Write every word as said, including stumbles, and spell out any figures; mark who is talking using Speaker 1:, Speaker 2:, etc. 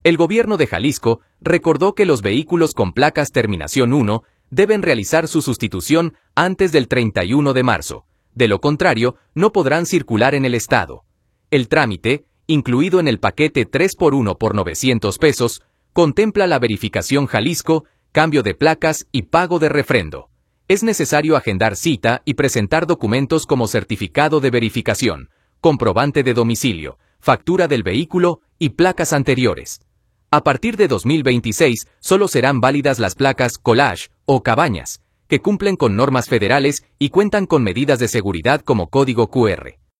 Speaker 1: El gobierno de Jalisco recordó que los vehículos con placas terminación uno deben realizar su sustitución antes del treinta y uno de marzo. De lo contrario, no podrán circular en el estado. El trámite, incluido en el paquete tres por uno por novecientos pesos, contempla la verificación Jalisco, cambio de placas y pago de refrendo. Es necesario agendar cita y presentar documentos como certificado de verificación, comprobante de domicilio, factura del vehículo y placas anteriores. A partir de dos mil veintiséis, solo serán válidas las placas Collage o Cabañas, que cumplen con normas federales y cuentan con medidas de seguridad como código Q R.